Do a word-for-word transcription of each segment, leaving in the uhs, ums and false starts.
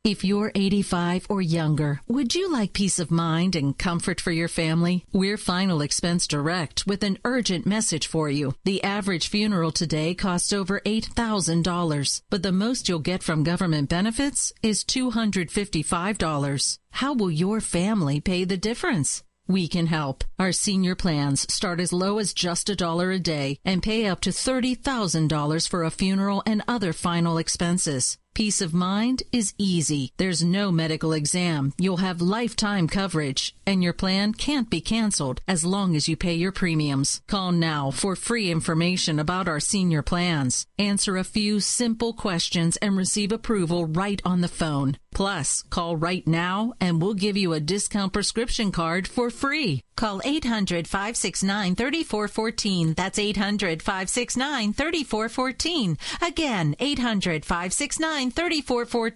If you're eighty-five or younger, would you like peace of mind and comfort for your family? We're Final Expense Direct with an urgent message for you. The average funeral today costs over eight thousand dollars, but the most you'll get from government benefits is two hundred fifty-five dollars. How will your family pay the difference? We can help. Our senior plans start as low as just a dollar a day and pay up to thirty thousand dollars for a funeral and other final expenses. Peace of mind is easy. There's no medical exam. You'll have lifetime coverage, and your plan can't be canceled as long as you pay your premiums. Call now for free information about our senior plans. Answer a few simple questions and receive approval right on the phone. Plus, call right now and we'll give you a discount prescription card for free. Call eight hundred, five six nine, three four one four. That's eight hundred, five six nine, three four one four. Again, eight hundred, five six nine, three four one four.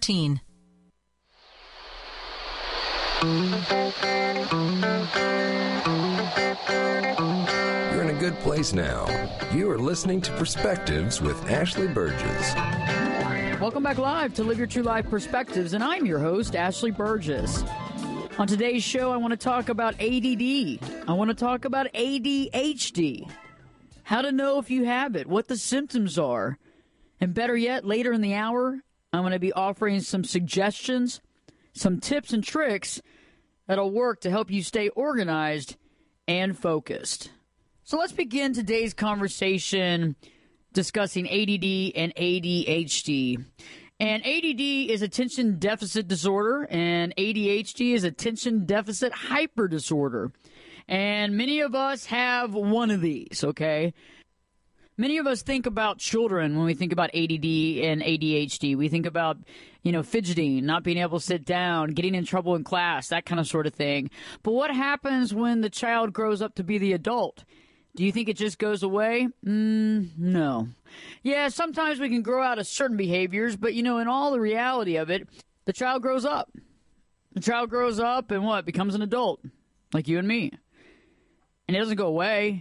You're in a good place now. You are listening to Perspectives with Ashley Burgess. Welcome back live to Live Your True Life Perspectives, and I'm your host, Ashley Burgess. On today's show, I want to talk about A D D. I want to talk about A D H D. How to know if you have it, what the symptoms are. And better yet, later in the hour, I'm going to be offering some suggestions, some tips and tricks that'll work to help you stay organized and focused. So let's begin today's conversation discussing A D D and A D H D. And A D D is attention deficit disorder, and A D H D is attention deficit hyper disorder. And many of us have one of these, okay? Many of us think about children when we think about A D D and A D H D. We think about, you know, fidgeting, not being able to sit down, getting in trouble in class, that kind of sort of thing. But what happens when the child grows up to be the adult? Do you think it just goes away? Mm, no. Yeah, sometimes we can grow out of certain behaviors, but, you know, in all the reality of it, the child grows up. The child grows up and what? Becomes an adult, like you and me. And it doesn't go away.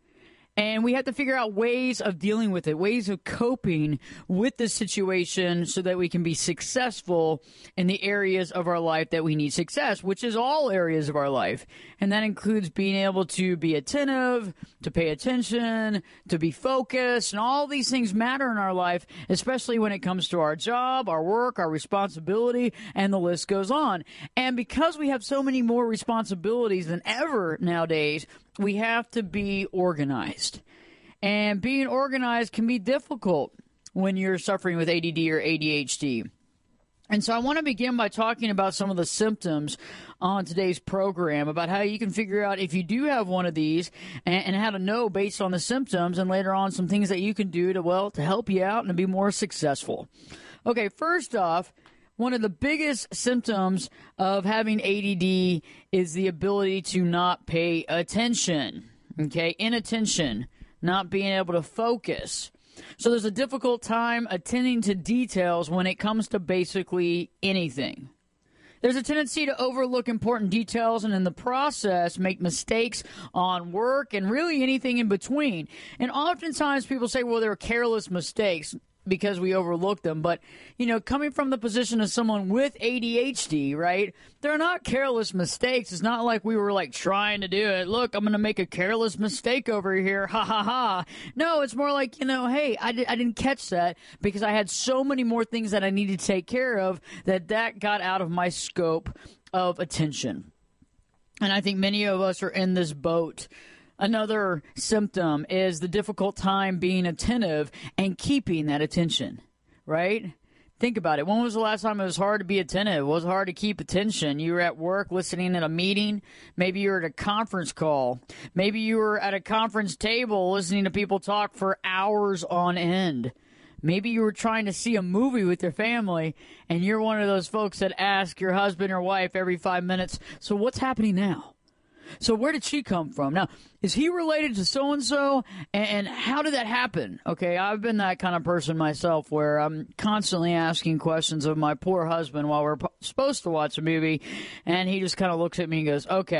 And we have to figure out ways of dealing with it, ways of coping with this situation so that we can be successful in the areas of our life that we need success, which is all areas of our life. And that includes being able to be attentive, to pay attention, to be focused, and all these things matter in our life, especially when it comes to our job, our work, our responsibility, and the list goes on. And because we have so many more responsibilities than ever nowadays, we have to be organized. And being organized can be difficult when you're suffering with A D D or A D H D. And so I want to begin by talking about some of the symptoms on today's program, about how you can figure out if you do have one of these and, and how to know based on the symptoms, and later on some things that you can do to, well, to help you out and to be more successful. Okay, first off, one of the biggest symptoms of having A D D is the ability to not pay attention, okay? Inattention, not being able to focus. So there's a difficult time attending to details when it comes to basically anything. There's a tendency to overlook important details and in the process make mistakes on work and really anything in between. And oftentimes people say, well, they're careless mistakes because we overlook them. But, you know, coming from the position of someone with A D H D, right, they're not careless mistakes. It's not like we were, like, trying to do it. Look, I'm going to make a careless mistake over here. Ha, ha, ha. No, it's more like, you know, hey, I, di- I didn't catch that because I had so many more things that I needed to take care of that that got out of my scope of attention. And I think many of us are in this boat. Another symptom is the difficult time being attentive and keeping that attention, right? Think about it. When was the last time it was hard to be attentive? It was hard to keep attention. You were at work listening at a meeting. Maybe you were at a conference call. Maybe you were at a conference table listening to people talk for hours on end. Maybe you were trying to see a movie with your family, and you're one of those folks that ask your husband or wife every five minutes, so what's happening now? So where did she come from? Now, is he related to so-and-so? And how did that happen? Okay, I've been that kind of person myself where I'm constantly asking questions of my poor husband while we're supposed to watch a movie. And he just kind of looks at me and goes, okay,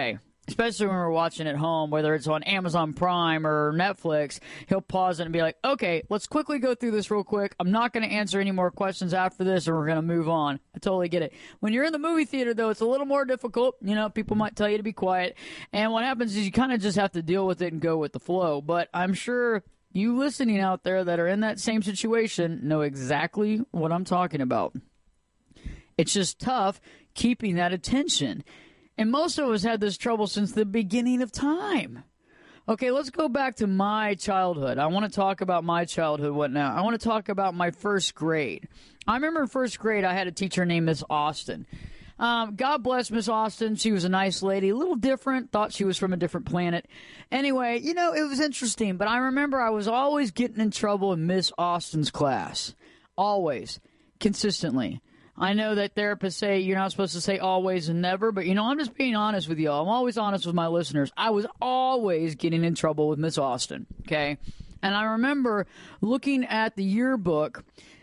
especially when we're watching at home, whether it's on Amazon Prime or Netflix, he'll pause it and be like, okay, let's quickly go through this real quick. I'm not going to answer any more questions after this, or we're going to move on. I totally get it. When you're in the movie theater, though, it's a little more difficult. You know, people might tell you to be quiet. And what happens is you kind of just have to deal with it and go with the flow. But I'm sure you listening out there that are in that same situation know exactly what I'm talking about. It's just tough keeping that attention. And most of us had this trouble since the beginning of time. Okay, let's go back to my childhood. I want to talk about my childhood. What now? I want to talk about my first grade. I remember in first grade, I had a teacher named Miss Austin. Um, God bless Miss Austin. She was a nice lady, a little different, thought she was from a different planet. Anyway, you know, it was interesting. But I remember I was always getting in trouble in Miss Austin's class. Always. Consistently. I know that therapists say you're not supposed to say always and never, but, you know, I'm just being honest with y'all. I'm always honest with my listeners. I was always getting in trouble with Miss Austin, okay? And I remember looking at the yearbook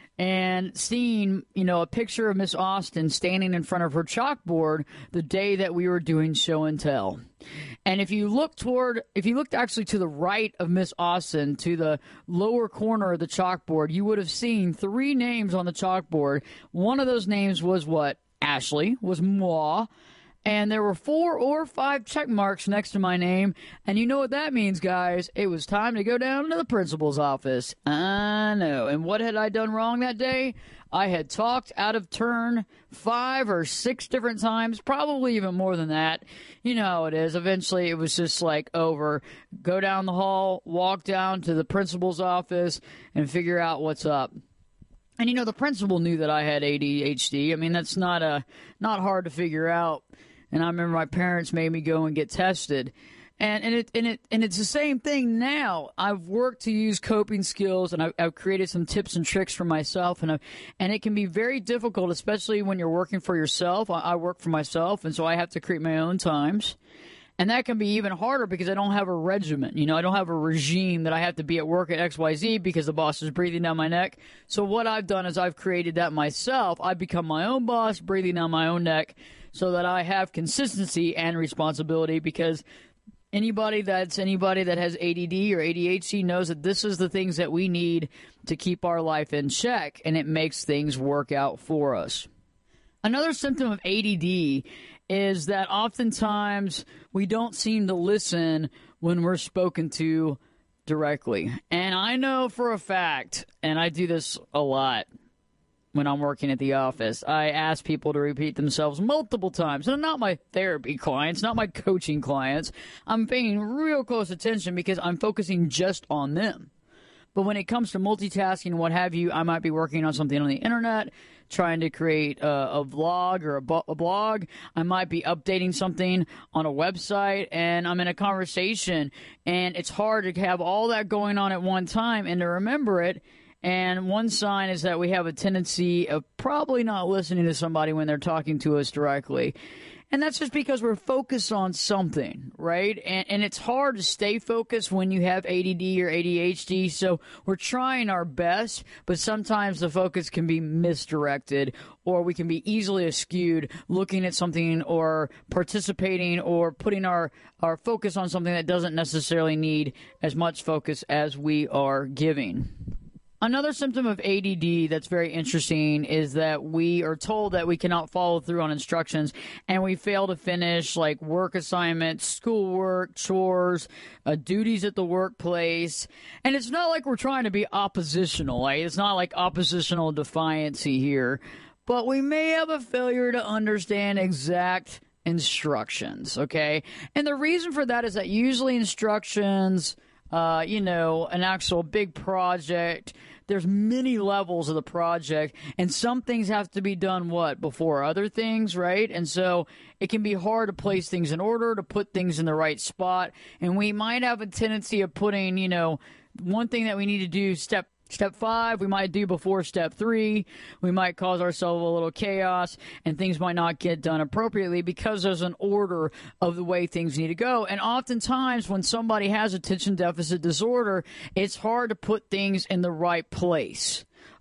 and seeing, you know, a picture of Miss Austin standing in front of her chalkboard the day that we were doing show and tell. And if you look toward, if you looked actually to the right of Miss Austin, to the lower corner of the chalkboard, you would have seen three names on the chalkboard. One of those names was what? Ashley, was moi. And there were four or five check marks next to my name. And you know what that means, guys. It was time to go down to the principal's office. I know. And what had I done wrong that day? I had talked out of turn five or six different times, probably even more than that. You know how it is. Eventually, it was just like over. Go down the hall, walk down to the principal's office, and figure out what's up. And, you know, the principal knew that I had A D H D. I mean, that's not a, not hard to figure out. And I remember my parents made me go and get tested. And and it and it and it's the same thing now. I've worked to use coping skills, and I've, I've created some tips and tricks for myself, and I've, and it can be very difficult, especially when you're working for yourself. I, I work for myself, and so I have to create my own times. And that can be even harder because I don't have a regimen. You know, I don't have a regime that I have to be at work at X Y Z because the boss is breathing down my neck. So what I've done is I've created that myself. I've become my own boss, breathing down my own neck, so that I have consistency and responsibility, because anybody that's anybody that has A D D or A D H D knows that this is the things that we need to keep our life in check, and it makes things work out for us. Another symptom of A D D is that oftentimes we don't seem to listen when we're spoken to directly. And I know for a fact, and I do this a lot when I'm working at the office, I ask people to repeat themselves multiple times. And not my therapy clients, not my coaching clients. I'm paying real close attention because I'm focusing just on them. But when it comes to multitasking and what have you, I might be working on something on the internet, trying to create a, a vlog or a, bo- a blog. I might be updating something on a website, and I'm in a conversation, and it's hard to have all that going on at one time and to remember it. And one sign is that we have a tendency of probably not listening to somebody when they're talking to us directly. And that's just because we're focused on something, right? And, and it's hard to stay focused when you have A D D or A D H D. So we're trying our best, but sometimes the focus can be misdirected, or we can be easily skewed looking at something or participating or putting our, our focus on something that doesn't necessarily need as much focus as we are giving. Another symptom of A D D that's very interesting is that we are told that we cannot follow through on instructions, and we fail to finish like work assignments, schoolwork, chores, uh, duties at the workplace. And it's not like we're trying to be oppositional. Like, it's not like oppositional defiancy here, but we may have a failure to understand exact instructions, okay? And the reason for that is that usually instructions, uh, you know, an actual big project, there's many levels of the project, and some things have to be done, what, before other things, right? And so it can be hard to place things in order, to put things in the right spot, and we might have a tendency of putting, you know, one thing that we need to do, step Step five, we might do before step three. We might cause ourselves a little chaos, and things might not get done appropriately because there's an order of the way things need to go. And oftentimes when somebody has attention deficit disorder, it's hard to put things in the right place.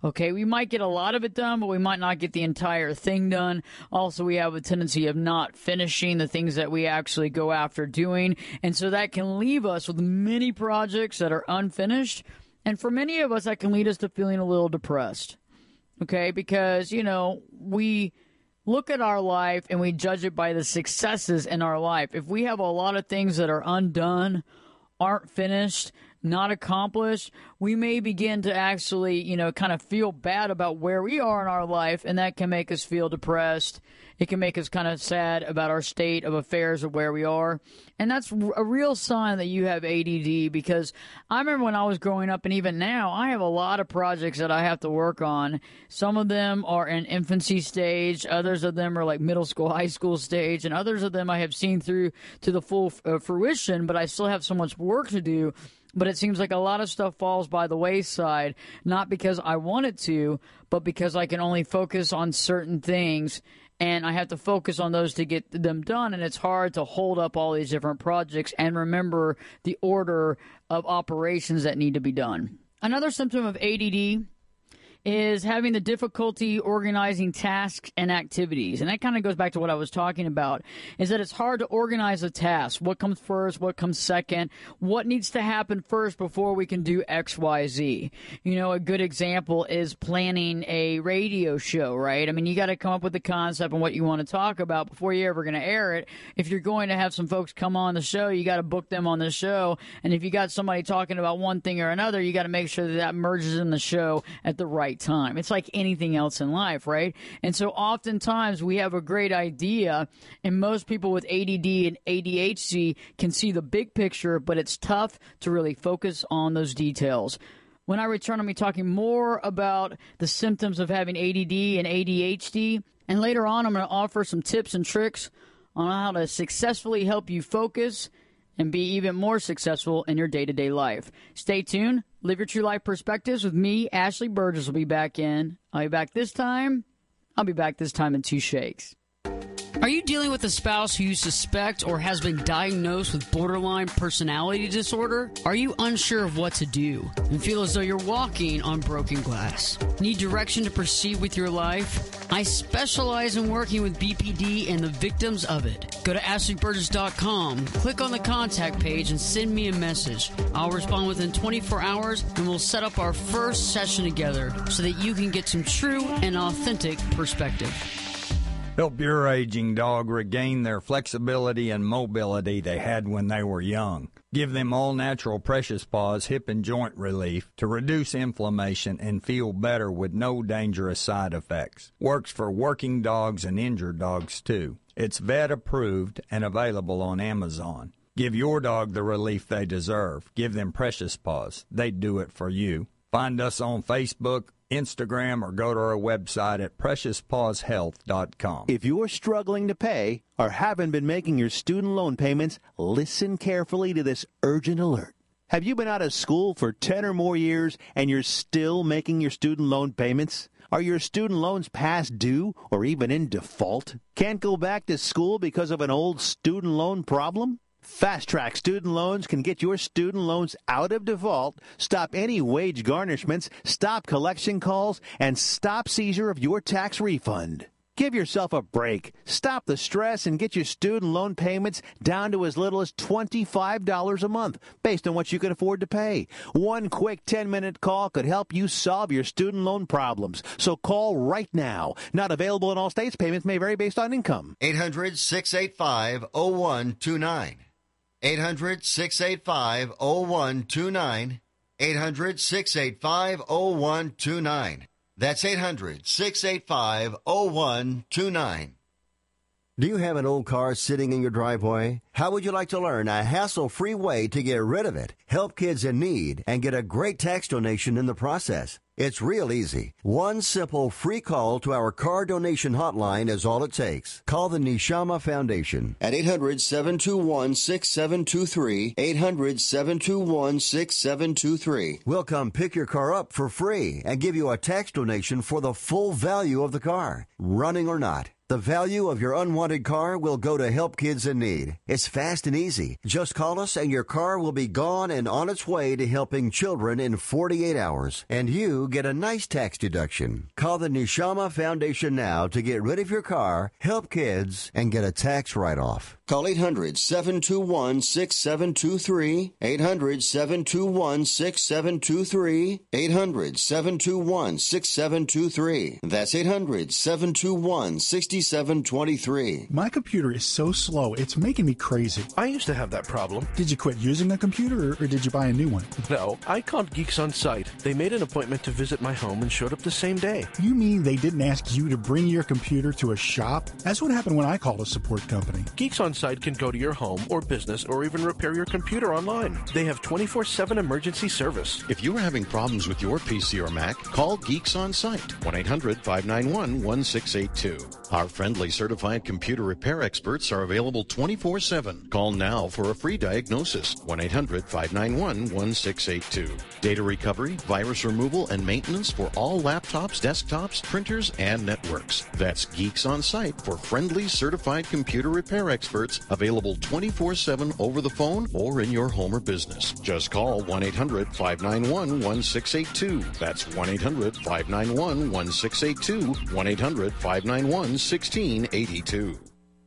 Okay, we might get a lot of it done, but we might not get the entire thing done. Also, we have a tendency of not finishing the things that we actually go after doing. And so that can leave us with many projects that are unfinished. And for many of us, that can lead us to feeling a little depressed. Okay, because, you know, we look at our life and we judge it by the successes in our life. If we have a lot of things that are undone, aren't finished, not accomplished, we may begin to actually, you know, kind of feel bad about where we are in our life, and that can make us feel depressed. It can make us kind of sad about our state of affairs of where we are. And that's a real sign that you have A D D, because I remember when I was growing up, and even now, I have a lot of projects that I have to work on. Some of them are in infancy stage. Others of them are like middle school, high school stage. And others of them I have seen through to the full uh, fruition, but I still have so much work to do. But it seems like a lot of stuff falls by the wayside, not because I want it to, but because I can only focus on certain things, and I have to focus on those to get them done, and it's hard to hold up all these different projects and remember the order of operations that need to be done. Another symptom of A D D is having the difficulty organizing tasks and activities. And that kind of goes back to what I was talking about, is that it's hard to organize a task. What comes first? What comes second? What needs to happen first before we can do X, Y, Z? You know, a good example is planning a radio show, right? I mean, you got to come up with the concept and what you want to talk about before you're ever going to air it. If you're going to have some folks come on the show, you got to book them on the show. And if you got somebody talking about one thing or another, you got to make sure that that merges in the show at the right time. It's like anything else in life, right? And so oftentimes we have a great idea, and most people with A D D and A D H D can see the big picture, but it's tough to really focus on those details. When I return, I'll be talking more about the symptoms of having A D D and A D H D, and later on I'm going to offer some tips and tricks on how to successfully help you focus and be even more successful in your day-to-day life. Stay tuned. Live Your True Life Perspectives with me, Ashley Burgess, will be back in. I'll be back this time. I'll be back this time in two shakes. Are you dealing with a spouse who you suspect or has been diagnosed with borderline personality disorder? Are you unsure of what to do and feel as though you're walking on broken glass? Need direction to proceed with your life? I specialize in working with B P D and the victims of it. Go to ashley burgess dot com, click on the contact page, and send me a message. I'll respond within twenty-four hours, and we'll set up our first session together so that you can get some true and authentic perspective. Help your aging dog regain their flexibility and mobility they had when they were young. Give them all-natural Precious Paws hip and joint relief to reduce inflammation and feel better with no dangerous side effects. Works for working dogs and injured dogs, too. It's vet-approved and available on Amazon. Give your dog the relief they deserve. Give them Precious Paws. They do it for you. Find us on Facebook, Instagram, or go to our website at precious paws health dot com. If you're struggling to pay or haven't been making your student loan payments, listen carefully to this urgent alert. Have you been out of school for ten or more years and you're still making your student loan payments? Are your student loans past due or even in default? Can't go back to school because of an old student loan problem? Fast Track Student Loans can get your student loans out of default, stop any wage garnishments, stop collection calls, and stop seizure of your tax refund. Give yourself a break, stop the stress, and get your student loan payments down to as little as twenty-five dollars a month, based on what you can afford to pay. One quick ten-minute call could help you solve your student loan problems. So call right now. Not available in all states. Payments may vary based on income. eight hundred, six eight five, oh one two nine. eight hundred, six eight five, oh one two nine. eight hundred, six eight five, oh one two nine. That's eight hundred, six eight five, oh one two nine. Do you have an old car sitting in your driveway? How would you like to learn a hassle-free way to get rid of it, help kids in need, and get a great tax donation in the process? It's real easy. One simple free call to our car donation hotline is all it takes. Call the Neshama Foundation at eight hundred, seven two one, six seven two three, eight hundred, seven two one, six seven two three. We'll come pick your car up for free and give you a tax donation for the full value of the car, running or not. The The value of your unwanted car will go to Help Kids in Need. It's fast and easy. Just call us and your car will be gone and on its way to helping children in forty-eight hours. And you get a nice tax deduction. Call the Neshama Foundation now to get rid of your car, help kids, and get a tax write-off. Call eight hundred, seven two one, six seven two three, eight hundred, seven two one, six seven two three, eight hundred, seven two one, six seven two three. That's eight hundred, seven two one, six seven two three. My computer is so slow, it's making me crazy. I used to have that problem. Did you quit using a computer, or, or did you buy a new one? No, I called Geeks On Site. They made an appointment to visit my home and showed up the same day. You mean they didn't ask you to bring your computer to a shop? That's what happened when I called a support company. Geeks On Site can go to your home or business or even repair your computer online. They have twenty-four seven emergency service. If you are having problems with your P C or Mac, call Geeks On Site, one eight hundred, five nine one, one six eight two. Our friendly certified computer repair experts are available twenty-four seven. Call now for a free diagnosis, one eight hundred, five nine one, one six eight two. Data recovery, virus removal, and maintenance for all laptops, desktops, printers, and networks. That's Geeks On Site for friendly certified computer repair experts, available twenty-four seven over the phone or in your home or business. Just call one eight hundred, five nine one, one six eight two. That's one eight hundred, five nine one, one six eight two, one eight hundred, five nine one, one six eight two.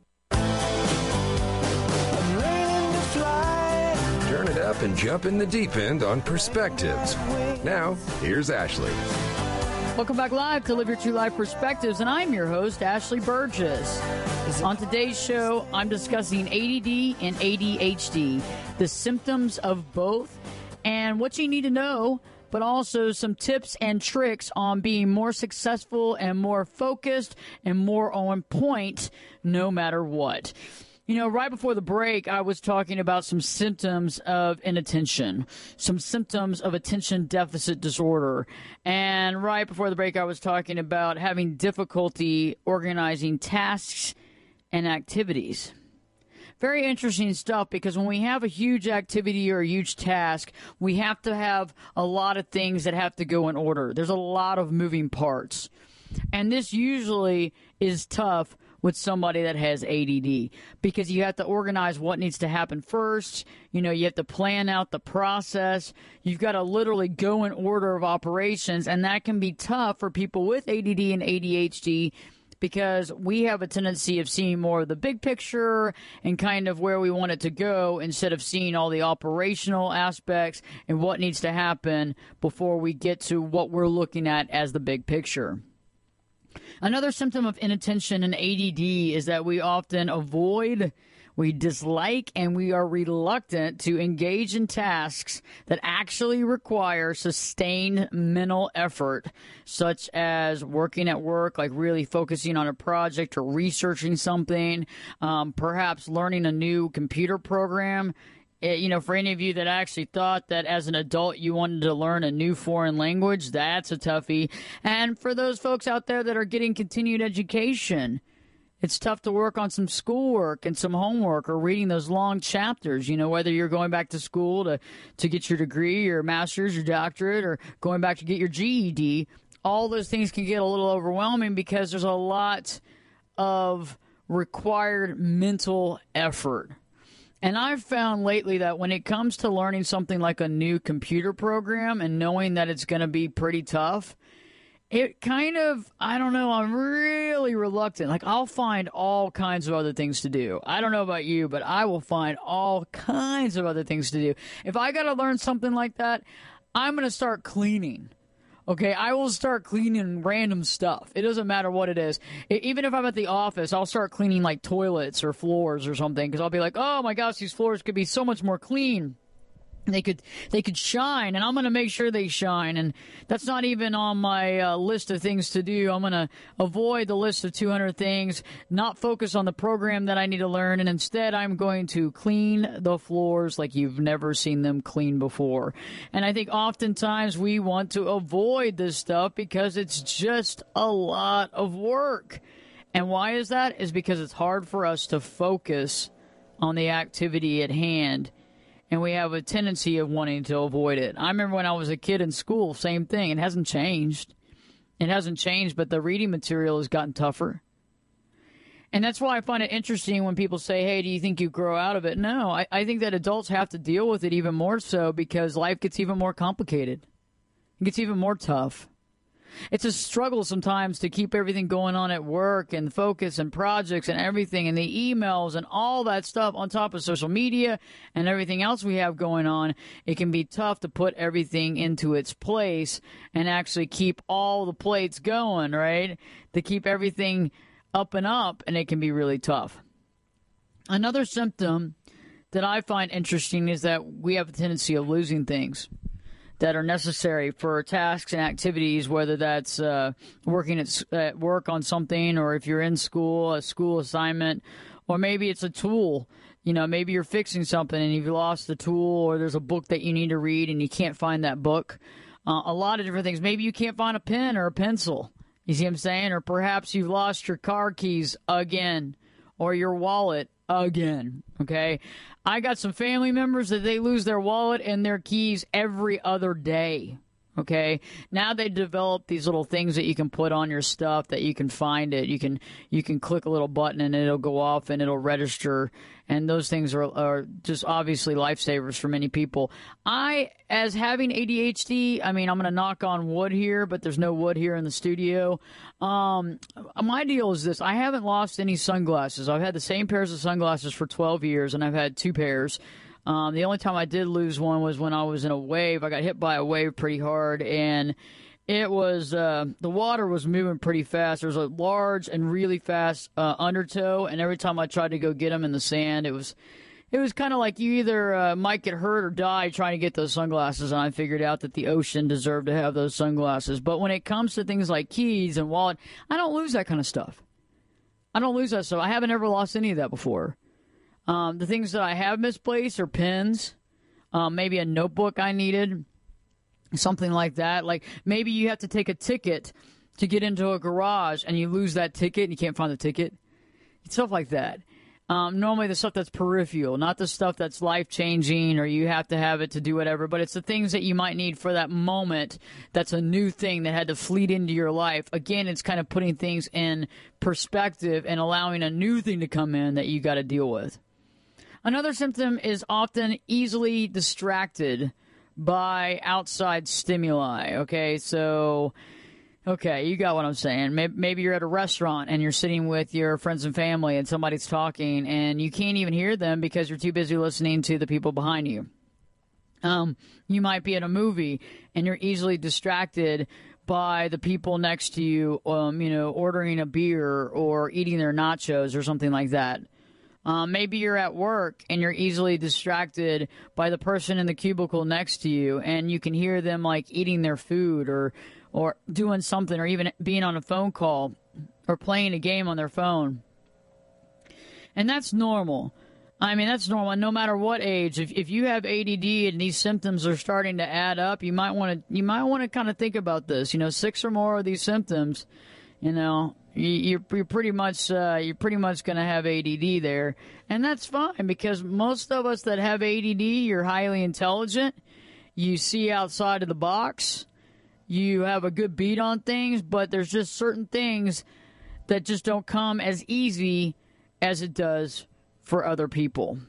Turn it up and jump in the deep end on Perspectives. Now, here's Ashley. Welcome back live to Live Your True Life Perspectives, and I'm your host, Ashley Burgess. On today's show, I'm discussing A D D and A D H D, the symptoms of both, and what you need to know, but also some tips and tricks on being more successful and more focused and more on point no matter what. You know, right before the break, I was talking about some symptoms of inattention, some symptoms of attention deficit disorder. And right before the break, I was talking about having difficulty organizing tasks and activities. Very interesting stuff, because when we have a huge activity or a huge task, we have to have a lot of things that have to go in order. There's a lot of moving parts. And this usually is tough with somebody that has A D D, because you have to organize what needs to happen first. You know, you have to plan out the process. You've got to literally go in order of operations, and that can be tough for people with A D D and A D H D, because we have a tendency of seeing more of the big picture and kind of where we want it to go, instead of seeing all the operational aspects and what needs to happen before we get to what we're looking at as the big picture. Another symptom of inattention and A D D is that we often avoid, we dislike, and we are reluctant to engage in tasks that actually require sustained mental effort, such as working at work, like really focusing on a project or researching something, um, perhaps learning a new computer program. It, you know, for any of you that actually thought that as an adult you wanted to learn a new foreign language, that's a toughie. And for those folks out there that are getting continued education, it's tough to work on some schoolwork and some homework or reading those long chapters, you know, whether you're going back to school to, to get your degree, your master's, your doctorate, or going back to get your G E D. All those things can get a little overwhelming because there's a lot of required mental effort. And I've found lately that when it comes to learning something like a new computer program and knowing that it's going to be pretty tough, it kind of, I don't know, I'm really reluctant. Like, I'll find all kinds of other things to do. I don't know about you, but I will find all kinds of other things to do. If I got to learn something like that, I'm going to start cleaning. Okay, I will start cleaning random stuff. It doesn't matter what it is. It, even if I'm at the office, I'll start cleaning like toilets or floors or something, because I'll be like, oh my gosh, these floors could be so much more clean. They could they could shine, and I'm going to make sure they shine. And that's not even on my uh, list of things to do. I'm going to avoid the list of two hundred things, not focus on the program that I need to learn, and instead I'm going to clean the floors like you've never seen them clean before. And I think oftentimes we want to avoid this stuff because it's just a lot of work. And why is that? Is because it's hard for us to focus on the activity at hand. And we have a tendency of wanting to avoid it. I remember when I was a kid in school, same thing. It hasn't changed. It hasn't changed, but the reading material has gotten tougher. And that's why I find it interesting when people say, hey, do you think you grow out of it? No, I, I think that adults have to deal with it even more so because life gets even more complicated. It gets even more tough. It's a struggle sometimes to keep everything going on at work and focus and projects and everything and the emails and all that stuff on top of social media and everything else we have going on. It can be tough to put everything into its place and actually keep all the plates going, right? To keep everything up and up, and it can be really tough. Another symptom that I find interesting is that we have a tendency of losing things that are necessary for tasks and activities, whether that's uh, working at, at work on something, or if you're in school, a school assignment, or maybe it's a tool. You know, maybe you're fixing something and you've lost the tool, or there's a book that you need to read and you can't find that book. Uh, a lot of different things. Maybe you can't find a pen or a pencil. You see what I'm saying? Or perhaps you've lost your car keys again, or your wallet again, okay? I got some family members that they lose their wallet and their keys every other day, okay? Now they develop these little things that you can put on your stuff that you can find it. You can you can click a little button and it'll go off and it'll register, and those things are, are just obviously lifesavers for many people. I, as having A D H D, I mean, I'm going to knock on wood here, but there's no wood here in the studio. Um, my deal is this. I haven't lost any sunglasses. I've had the same pairs of sunglasses for twelve years, and I've had two pairs. Um, the only time I did lose one was when I was in a wave. I got hit by a wave pretty hard, and it was uh, the water was moving pretty fast. There was a large and really fast uh, undertow, and every time I tried to go get them in the sand, it was it was kind of like you either uh, might get hurt or die trying to get those sunglasses, and I figured out that the ocean deserved to have those sunglasses. But when it comes to things like keys and wallet, I don't lose that kind of stuff. I don't lose that stuff. I haven't ever lost any of that before. Um, the things that I have misplaced are pens, um, maybe a notebook I needed, something like that. Like maybe you have to take a ticket to get into a garage and you lose that ticket and you can't find the ticket. Stuff like that. Um, normally the stuff that's peripheral, not the stuff that's life-changing or you have to have it to do whatever, but it's the things that you might need for that moment that's a new thing that had to fleet into your life. Again, it's kind of putting things in perspective and allowing a new thing to come in that you got to deal with. Another symptom is often easily distracted by outside stimuli, okay? So, okay, you got what I'm saying. Maybe you're at a restaurant and you're sitting with your friends and family and somebody's talking and you can't even hear them because you're too busy listening to the people behind you. Um, you might be at a movie and you're easily distracted by the people next to you, um, you know, ordering a beer or eating their nachos or something like that. Um, maybe you're at work and you're easily distracted by the person in the cubicle next to you and you can hear them like eating their food or or doing something or even being on a phone call or playing a game on their phone. And that's normal. I mean, that's normal. No matter what age, if if you have A D D and these symptoms are starting to add up, you might want to you might want to kind of think about this. You know, six or more of these symptoms, you know, You're, you're pretty much uh, you're pretty much going to have A D D there, and that's fine because most of us that have A D D, you're highly intelligent, you see outside of the box, you have a good beat on things, but there's just certain things that just don't come as easy as it does for other people.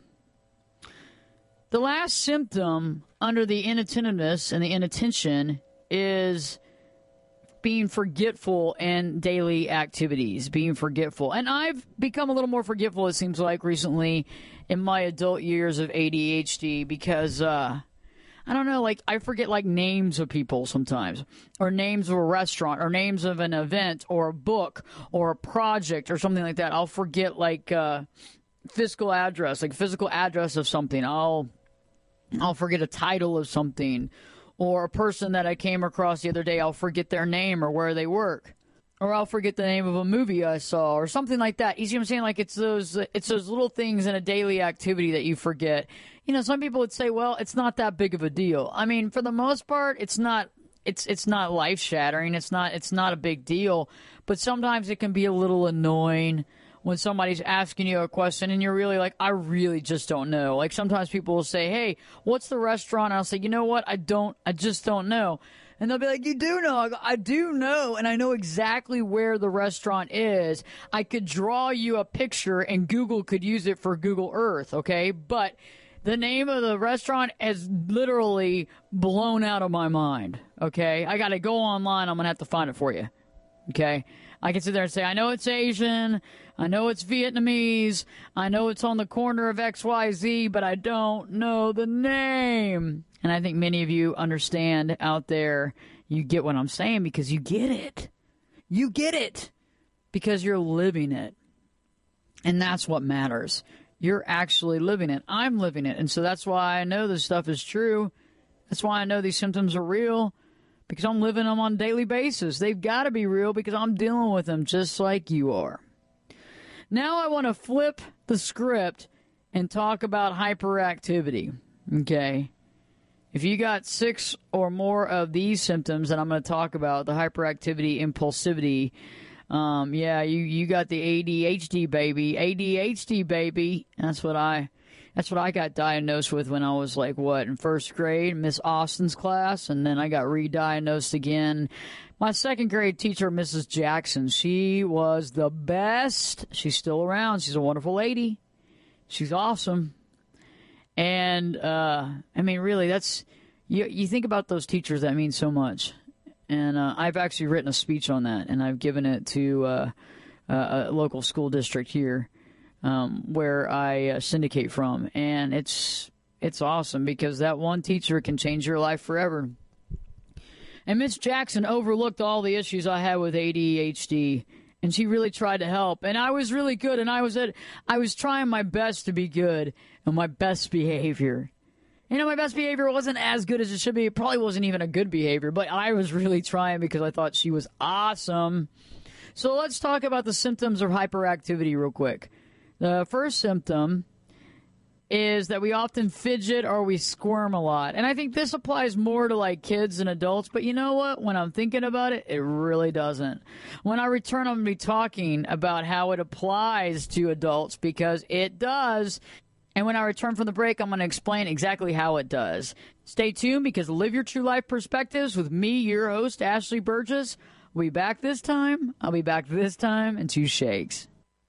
The last symptom under the inattentiveness and the inattention is being forgetful in daily activities, being forgetful. And I've become a little more forgetful, it seems like, recently in my adult years of A D H D because, uh, I don't know, like, I forget, like, names of people sometimes, or names of a restaurant, or names of an event, or a book, or a project, or something like that. I'll forget, like, uh, physical address, like, physical address of something. I'll, I'll forget a title of something. Or a person that I came across the other day, I'll forget their name or where they work. Or I'll forget the name of a movie I saw or something like that. You see what I'm saying? Like it's those it's those little things in a daily activity that you forget. You know, some people would say, well, it's not that big of a deal. I mean, for the most part, it's not it's it's not life-shattering. It's not it's not a big deal. But sometimes it can be a little annoying when somebody's asking you a question and you're really like, I really just don't know. Like sometimes people will say, hey, what's the restaurant? And I'll say, you know what? I don't, I just don't know. And they'll be like, you do know? I go, I do know, and I know exactly where the restaurant is. I could draw you a picture, and Google could use it for Google Earth, okay? But the name of the restaurant is literally blown out of my mind, okay? I got to go online. I'm going to have to find it for you, okay? I can sit there and say, I know it's Asian, I know it's Vietnamese, I know it's on the corner of X Y Z, but I don't know the name. And I think many of you understand out there, you get what I'm saying because you get it. You get it because you're living it. And that's what matters. You're actually living it. I'm living it. And so that's why I know this stuff is true. That's why I know these symptoms are real, because I'm living them on a daily basis. They've got to be real because I'm dealing with them just like you are. Now I want to flip the script and talk about hyperactivity, okay? If you got six or more of these symptoms that I'm going to talk about, the hyperactivity, impulsivity, um, yeah, you, you got the A D H D, baby. A D H D, baby. That's what I that's what I got diagnosed with when I was like, what, in first grade, Miss Austin's class, and then I got re-diagnosed again. My second grade teacher, Missus Jackson, she was the best. She's still around. She's a wonderful lady. She's awesome. And, uh, I mean, really, that's, you, you think about those teachers, that means so much. And uh, I've actually written a speech on that, and I've given it to uh, uh, a local school district here um, where I uh, syndicate from. And it's it's awesome because that one teacher can change your life forever. And Miss Jackson overlooked all the issues I had with A D H D, and she really tried to help. And I was really good, and I was at, I was trying my best to be good and my best behavior. You know, my best behavior wasn't as good as it should be. It probably wasn't even a good behavior, but I was really trying because I thought she was awesome. So let's talk about the symptoms of hyperactivity real quick. The first symptom is that we often fidget or we squirm a lot. And I think this applies more to like kids and adults, but you know what? When I'm thinking about it, it really doesn't. When I return, I'm going to be talking about how it applies to adults because it does. And when I return from the break, I'm going to explain exactly how it does. Stay tuned because Live Your True Life Perspectives with me, your host, Ashley Burgess. We'll be back this time. I'll be back this time in two shakes.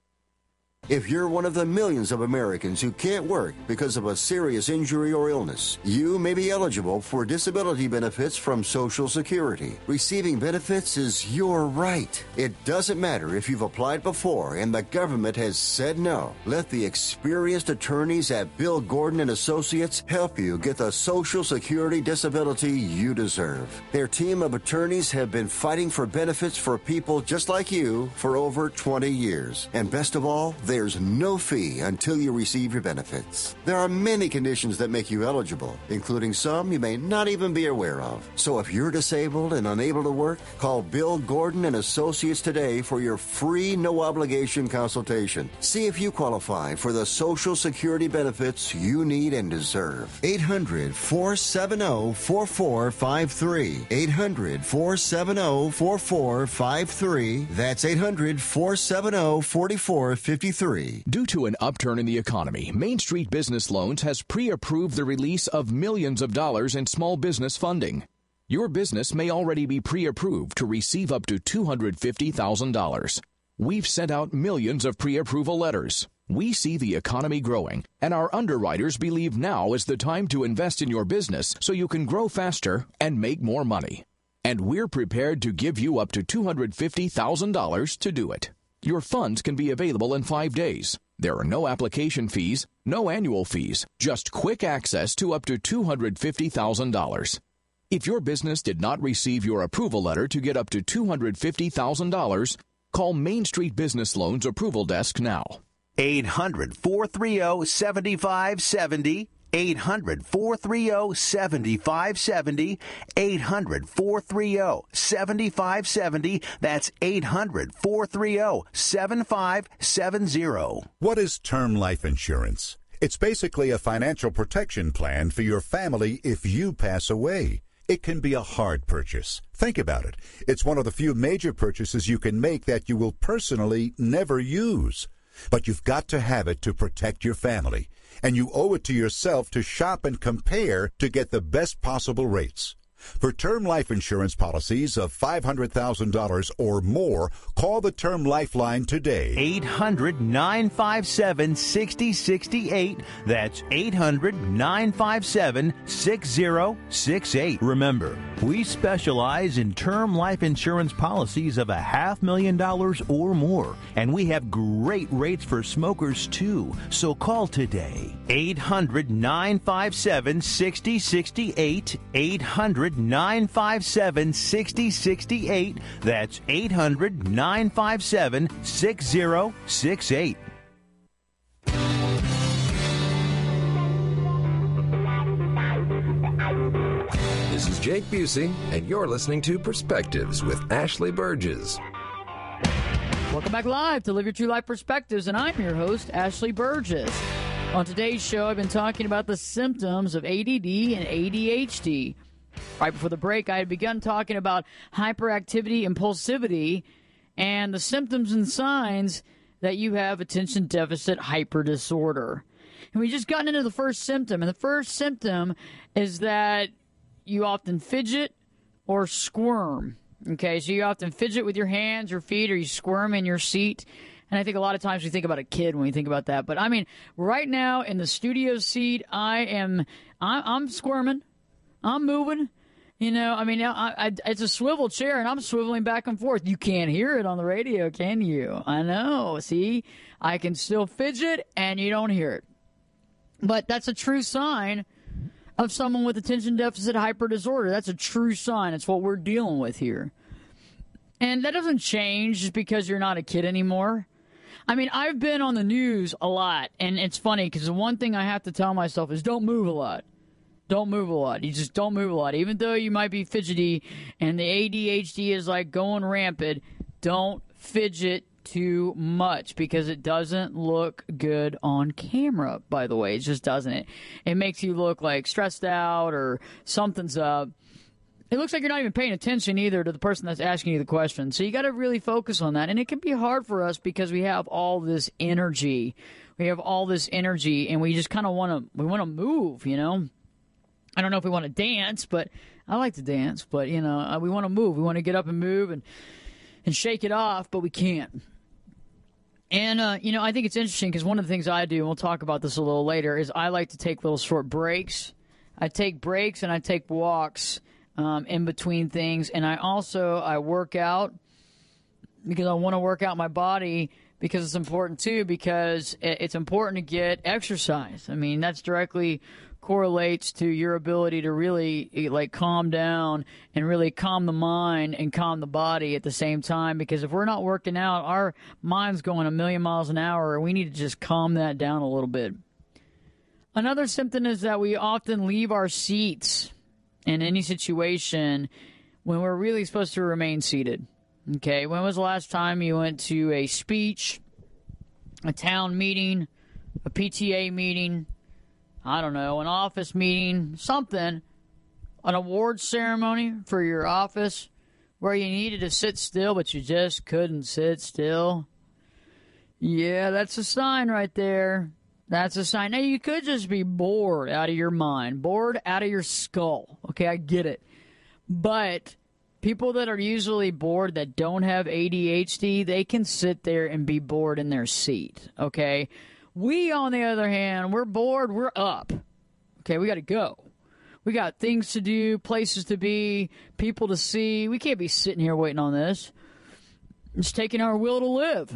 If you're one of the millions of Americans who can't work because of a serious injury or illness, you may be eligible for disability benefits from Social Security. Receiving benefits is your right. It doesn't matter if you've applied before and the government has said no. Let the experienced attorneys at Bill Gordon and Associates help you get the Social Security disability you deserve. Their team of attorneys have been fighting for benefits for people just like you for over twenty years. And best of all, there's no fee until you receive your benefits. There are many conditions that make you eligible, including some you may not even be aware of. So if you're disabled and unable to work, call Bill Gordon and Associates today for your free no-obligation consultation. See if you qualify for the Social Security benefits you need and deserve. eight hundred, four seven zero, four four five three. eight hundred, four seven zero, four four five three. That's eight hundred, four seven zero, four four five three. Due to an upturn in the economy, Main Street Business Loans has pre-approved the release of millions of dollars in small business funding. Your business may already be pre-approved to receive up to two hundred fifty thousand dollars. We've sent out millions of pre-approval letters. We see the economy growing, and our underwriters believe now is the time to invest in your business so you can grow faster and make more money. And we're prepared to give you up to two hundred fifty thousand dollars to do it. Your funds can be available in five days. There are no application fees, no annual fees, just quick access to up to two hundred fifty thousand dollars. If your business did not receive your approval letter to get up to two hundred fifty thousand dollars, call Main Street Business Loans Approval Desk now. eight hundred, four three zero, seven five seven zero. eight hundred, four three zero, seven five seven zero. eight hundred, four three zero, seven five seven zero. That's eight hundred, four three zero, seven five seven zero. What is term life insurance? It's basically a financial protection plan for your family if you pass away. It can be a hard purchase. Think about it. It's one of the few major purchases you can make that you will personally never use. But you've got to have it to protect your family. And you owe it to yourself to shop and compare to get the best possible rates. For term life insurance policies of five hundred thousand dollars or more, call the Term Lifeline today. eight hundred, nine five seven, six zero six eight. That's eight hundred, nine five seven, six zero six eight. Remember, we specialize in term life insurance policies of a half million dollars or more, and we have great rates for smokers too. So call today. eight hundred, nine five seven, six zero six eight. eight hundred, nine five seven, six zero six eight. That's eight hundred, nine five seven, six zero six eight. This is Jake Busey, and you're listening to Perspectives with Ashley Burgess. Welcome back live to Live Your True Life Perspectives, and I'm your host, Ashley Burgess. On today's show, I've been talking about the symptoms of A D D and A D H D. Right before the break, I had begun talking about hyperactivity, impulsivity, and the symptoms and signs that you have attention deficit hyper disorder. And we just gotten into the first symptom, and the first symptom is that you often fidget or squirm. Okay, so you often fidget with your hands, your feet, or you squirm in your seat. And I think a lot of times we think about a kid when we think about that. But I mean, right now in the studio seat, I am, I, I'm squirming, I'm moving. You know, I mean, I, I, it's a swivel chair, and I'm swiveling back and forth. You can't hear it on the radio, can you? I know. See, I can still fidget, and you don't hear it. But that's a true sign of someone with attention deficit hyper disorder. That's a true sign. It's what we're dealing with here. And that doesn't change just because you're not a kid anymore. I mean, I've been on the news a lot, and it's funny because the one thing I have to tell myself is don't move a lot. Don't move a lot. You just don't move a lot. Even though you might be fidgety and the A D H D is like going rampant, don't fidget too much because it doesn't look good on camera, by the way. It just doesn't. It, it makes you look like stressed out or something's up. It looks like you're not even paying attention either to the person that's asking you the question. So you got to really focus on that. And it can be hard for us because we have all this energy. We have all this energy and we just kind of want to we want to move, you know. I don't know if we want to dance, but I like to dance. But, you know, we want to move. We want to get up and move and, and shake it off, but we can't. And, uh, you know, I think it's interesting because one of the things I do, and we'll talk about this a little later, is I like to take little short breaks. I take breaks and I take walks um, in between things. And I also, I work out because I want to work out my body because it's important, too, because it's important to get exercise. I mean, that's directly correlates to your ability to really like calm down and really calm the mind and calm the body at the same time, because if we're not working out, our mind's going a million miles an hour and we need to just calm that down a little bit. Another symptom is that we often leave our seats in any situation when we're really supposed to remain seated. Okay, when was the last time you went to a speech, a town meeting, a P T A meeting, I don't know, an office meeting, something, an awards ceremony for your office where you needed to sit still, but you just couldn't sit still? Yeah, that's a sign right there. That's a sign. Now, you could just be bored out of your mind, bored out of your skull. Okay, I get it. But people that are usually bored that don't have A D H D, they can sit there and be bored in their seat, okay? We, on the other hand, we're bored, we're up. Okay, we got to go. We got things to do, places to be, people to see. We can't be sitting here waiting on this. It's taking our will to live.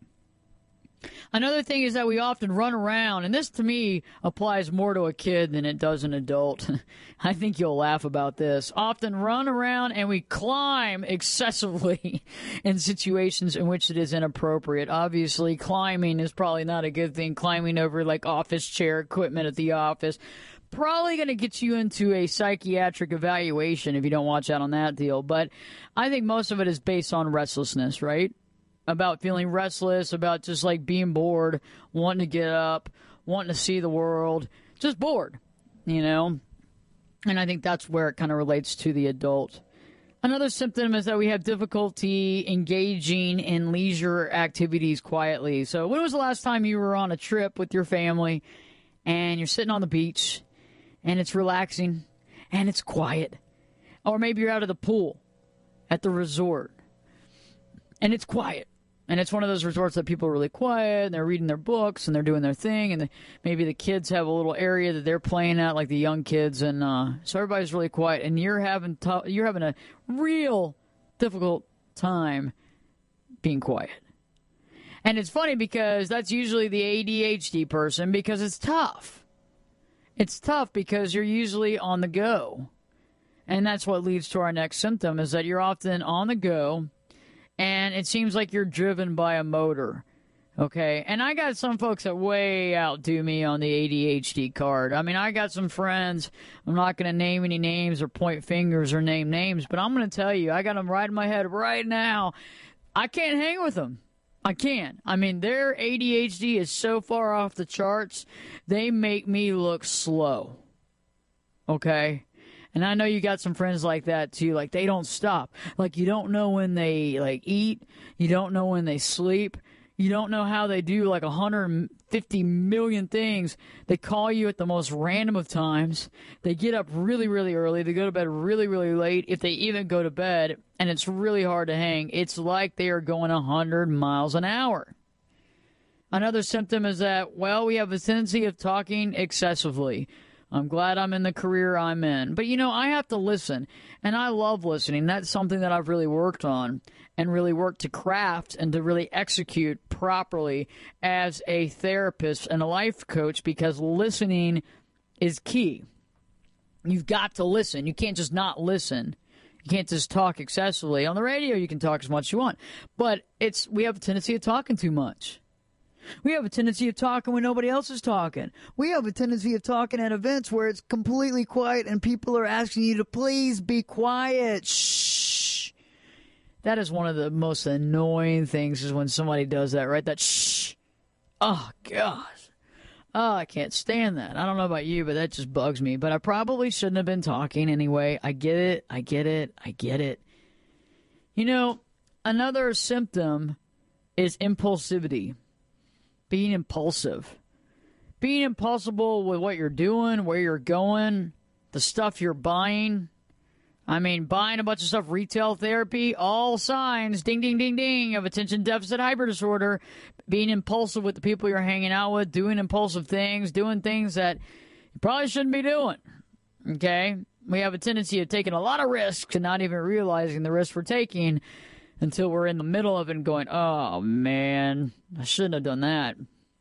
Another thing is that we often run around, and this to me applies more to a kid than it does an adult. I think you'll laugh about this. Often run around and we climb excessively in situations in which it is inappropriate. Obviously, climbing is probably not a good thing. Climbing over like office chair equipment at the office. Probably going to get you into a psychiatric evaluation if you don't watch out on that deal. But I think most of it is based on restlessness, right? About feeling restless, about just like being bored, wanting to get up, wanting to see the world, just bored, you know? And I think that's where it kind of relates to the adult. Another symptom is that we have difficulty engaging in leisure activities quietly. So when was the last time you were on a trip with your family and you're sitting on the beach and it's relaxing and it's quiet? Or maybe you're out of the pool at the resort, and it's quiet. And it's one of those resorts that people are really quiet, and they're reading their books, and they're doing their thing, and the, maybe the kids have a little area that they're playing at, like the young kids, and uh, so everybody's really quiet, and you're having t- you're having a real difficult time being quiet. And it's funny because that's usually the A D H D person, because it's tough. It's tough because you're usually on the go. And that's what leads to our next symptom, is that you're often on the go, and it seems like you're driven by a motor, okay? And I got some folks that way outdo me on the A D H D card. I mean, I got some friends. I'm not going to name any names or point fingers or name names, but I'm going to tell you, I got them right in my head right now. I can't hang with them. I can't. I mean, their A D H D is so far off the charts, they make me look slow, okay? And I know you got some friends like that, too. Like, they don't stop. Like, you don't know when they, like, eat. You don't know when they sleep. You don't know how they do, like, one hundred fifty million things. They call you at the most random of times. They get up really, really early. They go to bed really, really late, if they even go to bed. And it's really hard to hang. It's like they are going one hundred miles an hour. Another symptom is that, well, we have a tendency of talking excessively. I'm glad I'm in the career I'm in. But, you know, I have to listen, and I love listening. That's something that I've really worked on and really worked to craft and to really execute properly as a therapist and a life coach, because listening is key. You've got to listen. You can't just not listen. You can't just talk excessively. On the radio, you can talk as much as you want. But it's we have a tendency of talking too much. We have a tendency of talking when nobody else is talking. We have a tendency of talking at events where it's completely quiet and people are asking you to please be quiet. Shh. That is one of the most annoying things, is when somebody does that, right? That shh. Oh, gosh. Oh, I can't stand that. I don't know about you, but that just bugs me. But I probably shouldn't have been talking anyway. I get it. I get it. I get it. You know, another symptom is impulsivity. Being impulsive. Being impulsible with what you're doing, where you're going, the stuff you're buying. I mean, buying a bunch of stuff, retail therapy, all signs, ding, ding, ding, ding, of attention deficit hyper disorder. Being impulsive with the people you're hanging out with, doing impulsive things, doing things that you probably shouldn't be doing. Okay? We have a tendency of taking a lot of risks and not even realizing the risks we're taking until we're in the middle of it and going, oh, man, I shouldn't have done that.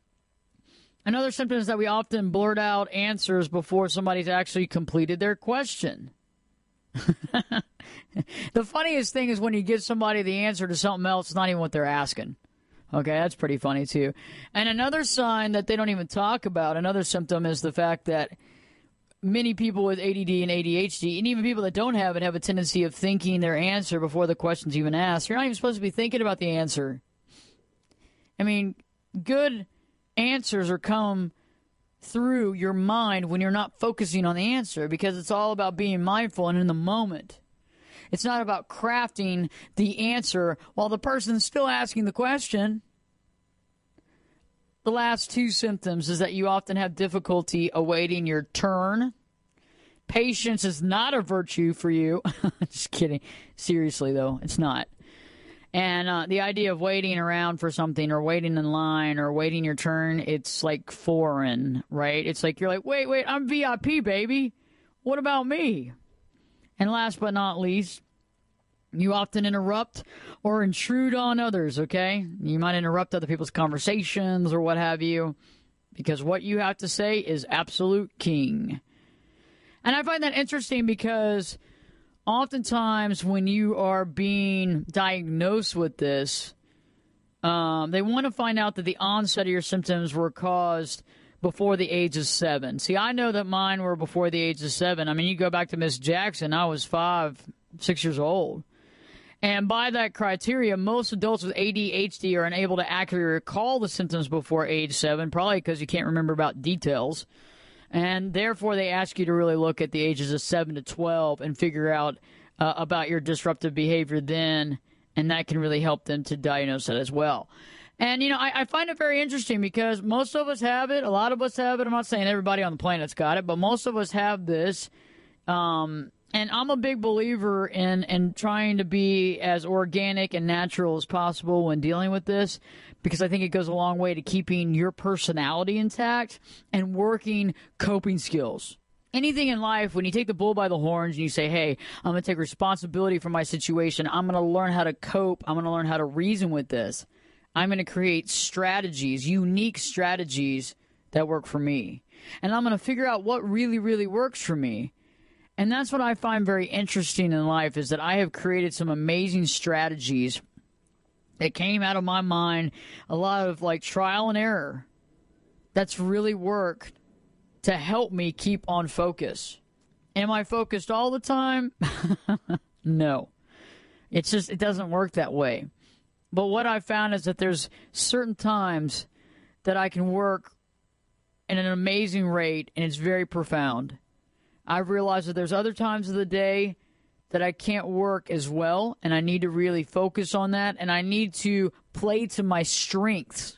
Another symptom is that we often blurt out answers before somebody's actually completed their question. The funniest thing is when you give somebody the answer to something else, it's not even what they're asking. Okay, that's pretty funny, too. And another sign that they don't even talk about, another symptom, is the fact that many people with A D D and A D H D, and even people that don't have it, have a tendency of thinking their answer before the question's even asked. You're not even supposed to be thinking about the answer. I mean, good answers are come through your mind when you're not focusing on the answer, because it's all about being mindful and in the moment. It's not about crafting the answer while the person's still asking the question. The last two symptoms is that you often have difficulty awaiting your turn. Patience is not a virtue for you. Just kidding. Seriously, though, it's not. And uh, the idea of waiting around for something, or waiting in line, or waiting your turn, it's like foreign, right? It's like you're like, wait, wait, I'm V I P, baby. What about me? And last but not least, you often interrupt or intrude on others, okay? You might interrupt other people's conversations or what have you, because what you have to say is absolute king. And I find that interesting because oftentimes when you are being diagnosed with this, um, they want to find out that the onset of your symptoms were caused before the age of seven. See, I know that mine were before the age of seven. I mean, you go back to Miss Jackson, I was five, six years old. And by that criteria, most adults with A D H D are unable to accurately recall the symptoms before age seven, probably because you can't remember about details. And therefore, they ask you to really look at the ages of seven to twelve and figure out uh, about your disruptive behavior then, and that can really help them to diagnose it as well. And, you know, I, I find it very interesting because most of us have it. A lot of us have it. I'm not saying everybody on the planet's got it, but most of us have this. Um, And I'm a big believer in, in trying to be as organic and natural as possible when dealing with this, because I think it goes a long way to keeping your personality intact and working coping skills. Anything in life, when you take the bull by the horns and you say, hey, I'm going to take responsibility for my situation, I'm going to learn how to cope, I'm going to learn how to reason with this, I'm going to create strategies, unique strategies that work for me. And I'm going to figure out what really, really works for me. And that's what I find very interesting in life, is that I have created some amazing strategies that came out of my mind, a lot of like trial and error that's really worked to help me keep on focus. Am I focused all the time? No. It's just, it doesn't work that way. But what I found is that there's certain times that I can work at an amazing rate, and it's very profound. I've realized that there's other times of the day that I can't work as well, and I need to really focus on that, and I need to play to my strengths.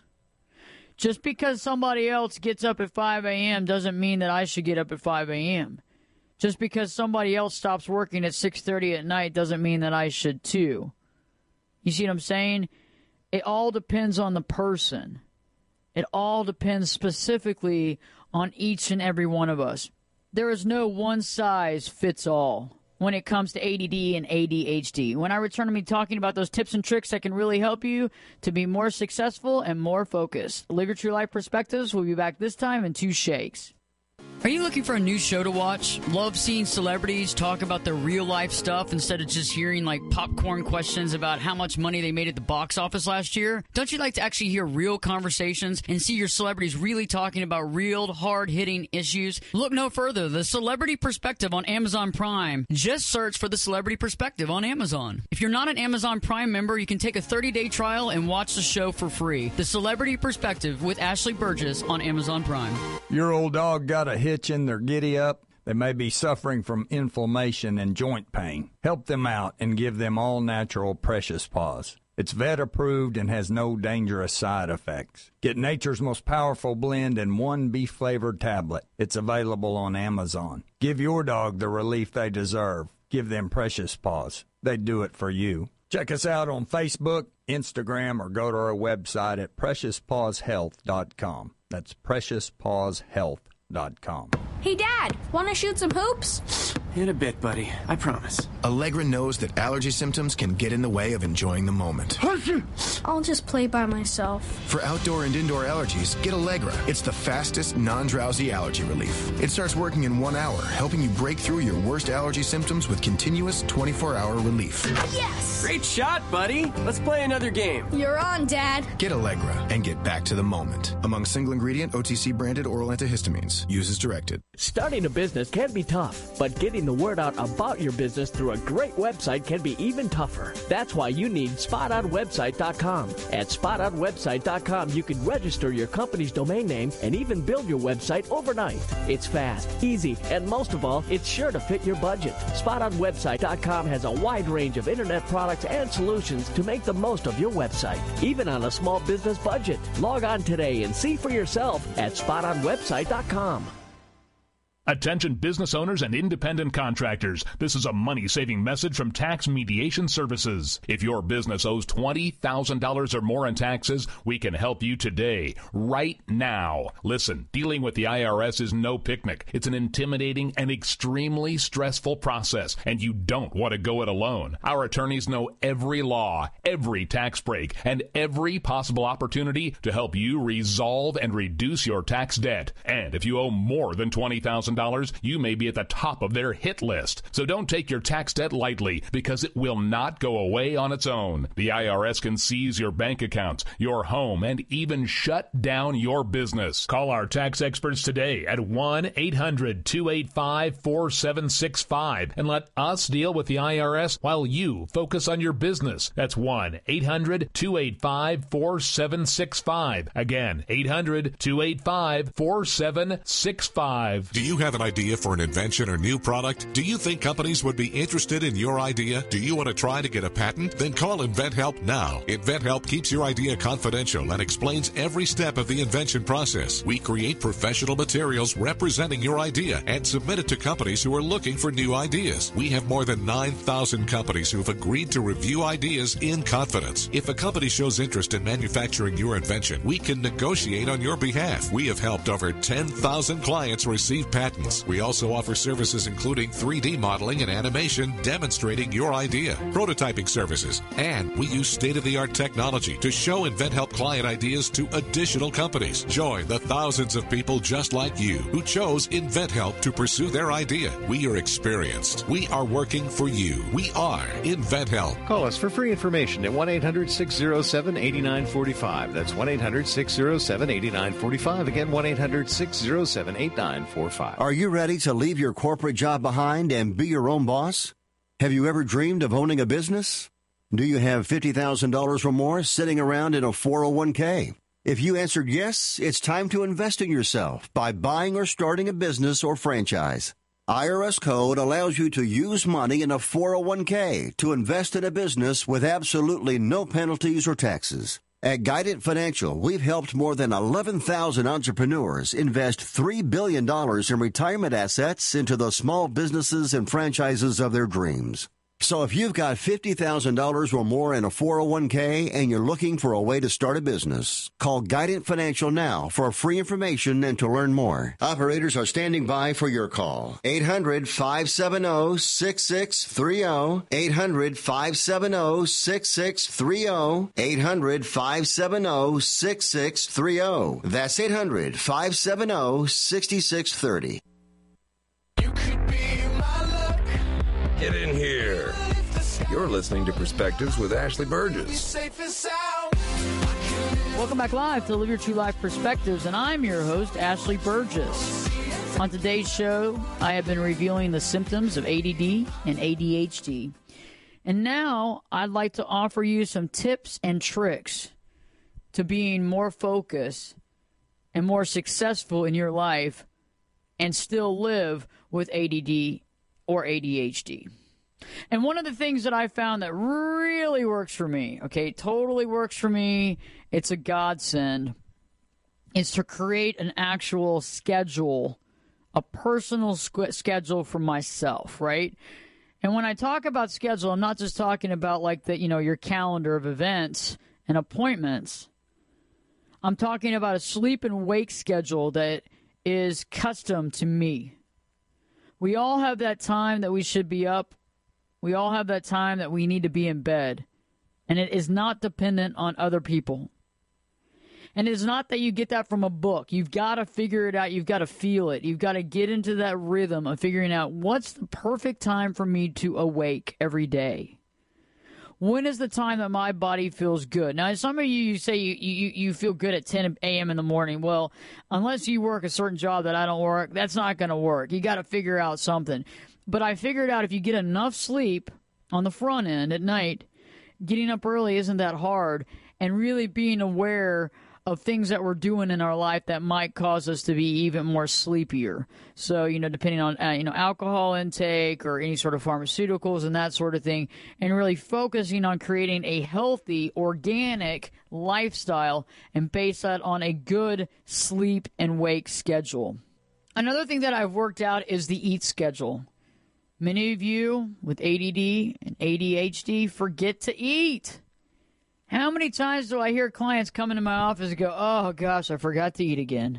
Just because somebody else gets up at five a.m. doesn't mean that I should get up at five a.m. Just because somebody else stops working at six thirty at night doesn't mean that I should too. You see what I'm saying? It all depends on the person. It all depends specifically on each and every one of us. There is no one size fits all when it comes to A D D and A D H D. When I return to me talking about those tips and tricks that can really help you to be more successful and more focused. Live Your True Life Perspectives. We'll be back this time in two shakes. Are you looking for a new show to watch? Love seeing celebrities talk about their real-life stuff instead of just hearing, like, popcorn questions about how much money they made at the box office last year? Don't you like to actually hear real conversations and see your celebrities really talking about real, hard-hitting issues? Look no further. The Celebrity Perspective on Amazon Prime. Just search for The Celebrity Perspective on Amazon. If you're not an Amazon Prime member, you can take a thirty-day trial and watch the show for free. The Celebrity Perspective with Ashley Burgess on Amazon Prime. Your old dog got a hitch in their giddy up. They may be suffering from inflammation and joint pain. Help them out and give them all natural Precious Paws. It's vet approved and has no dangerous side effects. Get nature's most powerful blend in one beef flavored tablet. It's available on Amazon. Give your dog the relief they deserve. Give them Precious Paws. They do it for you. Check us out on Facebook, Instagram, or go to our website at precious paws health dot com. That's precious paws health dot com. Hey, Dad, want to shoot some hoops? In a bit, buddy. I promise. Allegra knows that allergy symptoms can get in the way of enjoying the moment. I'll just play by myself. For outdoor and indoor allergies, get Allegra. It's the fastest, non-drowsy allergy relief. It starts working in one hour, helping you break through your worst allergy symptoms with continuous twenty-four hour relief. Yes! Great shot, buddy. Let's play another game. You're on, Dad. Get Allegra and get back to the moment. Among single-ingredient, O T C-branded oral antihistamines. Use as directed. Starting a business can be tough, but getting the word out about your business through a great website can be even tougher. That's why you need spot on website dot com. At spot on website dot com, you can register your company's domain name and even build your website overnight. It's fast, easy, and most of all, it's sure to fit your budget. spot on website dot com has a wide range of internet products and solutions to make the most of your website, even on a small business budget. Log on today and see for yourself at spot on website dot com. Attention business owners and independent contractors. This is a money-saving message from Tax Mediation Services. If your business owes twenty thousand dollars or more in taxes, we can help you today, right now. Listen, dealing with the I R S is no picnic. It's an intimidating and extremely stressful process, and you don't want to go it alone. Our attorneys know every law, every tax break, and every possible opportunity to help you resolve and reduce your tax debt. And if you owe more than twenty thousand dollars, you may be at the top of their hit list. So don't take your tax debt lightly, because it will not go away on its own. The I R S can seize your bank accounts, your home, and even shut down your business. Call our tax experts today at one eight hundred two eight five four seven six five and let us deal with the I R S while you focus on your business. That's one eight hundred two eight five four seven six five. Again, eight hundred two eight five four seven six five. Do you have an idea for an invention or new product? Do you think companies would be interested in your idea? Do you want to try to get a patent? Then call InventHelp now. InventHelp keeps your idea confidential and explains every step of the invention process. We create professional materials representing your idea and submit it to companies who are looking for new ideas. We have more than nine thousand companies who have agreed to review ideas in confidence. If a company shows interest in manufacturing your invention, we can negotiate on your behalf. We have helped over ten thousand clients receive patents. We also offer services including three D modeling and animation demonstrating your idea, prototyping services, and we use state-of-the-art technology to show InventHelp client ideas to additional companies. Join the thousands of people just like you who chose InventHelp to pursue their idea. We are experienced. We are working for you. We are InventHelp. Call us for free information at one eight hundred six oh seven eight nine four five. That's one eight hundred six oh seven eight nine four five. Again, one eight hundred six oh seven eight nine four five. Are you ready to leave your corporate job behind and be your own boss? Have you ever dreamed of owning a business? Do you have fifty thousand dollars or more sitting around in a four oh one k? If you answered yes, it's time to invest in yourself by buying or starting a business or franchise. I R S Code allows you to use money in a four oh one k to invest in a business with absolutely no penalties or taxes. At Guidant Financial, we've helped more than eleven thousand entrepreneurs invest three billion dollars in retirement assets into the small businesses and franchises of their dreams. So if you've got fifty thousand dollars or more in a four oh one k and you're looking for a way to start a business, call Guidant Financial now for free information and to learn more. Operators are standing by for your call. eight hundred five seven zero six six three zero. eight hundred five seven zero six six three zero. eight hundred five seven zero six six three zero. That's eight hundred five seven zero six six three zero. Get in here. You're listening to Perspectives with Ashley Burgess. Welcome back live to Live Your True Life Perspectives, and I'm your host, Ashley Burgess. On today's show, I have been revealing the symptoms of A D D and A D H D. And now I'd like to offer you some tips and tricks to being more focused and more successful in your life and still live with A D D or A D H D. And one of the things that I found that really works for me, okay, totally works for me, it's a godsend, is to create an actual schedule, a personal squ- schedule for myself, right? And when I talk about schedule, I'm not just talking about like the, you know, your calendar of events and appointments. I'm talking about a sleep and wake schedule that is custom to me. We all have that time that we should be up. We all have that time that we need to be in bed. And it is not dependent on other people. And it's not that you get that from a book. You've got to figure it out. You've got to feel it. You've got to get into that rhythm of figuring out what's the perfect time for me to awake every day. When is the time that my body feels good? Now, some of you, you say you, you, you feel good at ten a.m. in the morning. Well, unless you work a certain job that I don't work, that's not going to work. You got to figure out something. But I figured out if you get enough sleep on the front end at night, getting up early isn't that hard, and really being aware of things that we're doing in our life that might cause us to be even more sleepier. So, you know, depending on, uh, you know, alcohol intake or any sort of pharmaceuticals and that sort of thing, and really focusing on creating a healthy, organic lifestyle and base that on a good sleep and wake schedule. Another thing that I've worked out is the eat schedule. Many of you with A D D and A D H D forget to eat. How many times do I hear clients come into my office and go, oh, gosh, I forgot to eat again.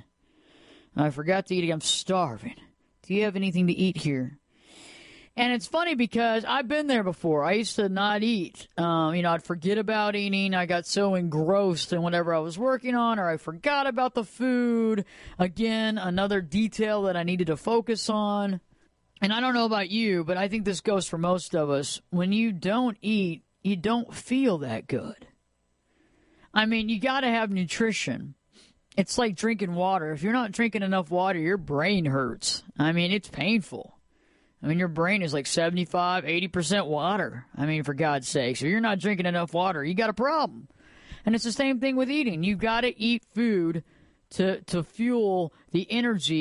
I forgot to eat again. I'm starving. Do you have anything to eat here? And it's funny because I've been there before. I used to not eat. Um, you know, I'd forget about eating. I got so engrossed in whatever I was working on, or I forgot about the food. Again, another detail that I needed to focus on. And I don't know about you, but I think this goes for most of us. When you don't eat, you don't feel that good. I mean, you got to have nutrition. It's like drinking water. If you're not drinking enough water, your brain hurts. I mean, it's painful. I mean, your brain is like seventy-five, eighty percent water. I mean, for God's sake. So you're not drinking enough water, you got a problem. And it's the same thing with eating. You've got to eat food to, to fuel the energy